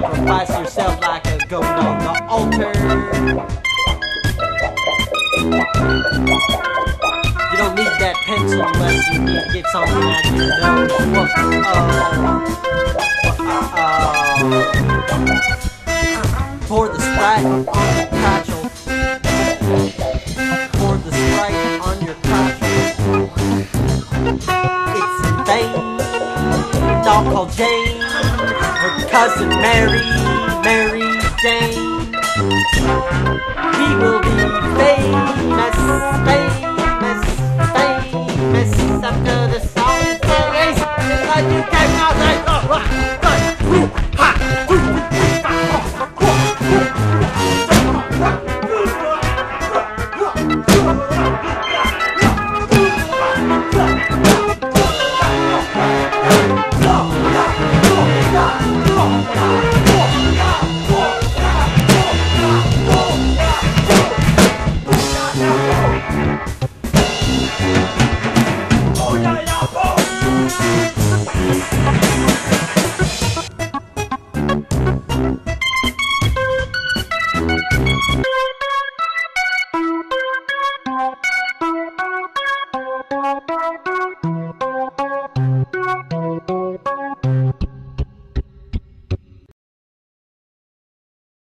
sacrifice yourself like a goat on the altar. You don't need that pencil unless you need to get something out of your nose. Pour the Sprite on your crotchel. Pour the Sprite on your crotchel. It's in vain. Dog called Jane. Her cousin Mary Jane. We will be famous.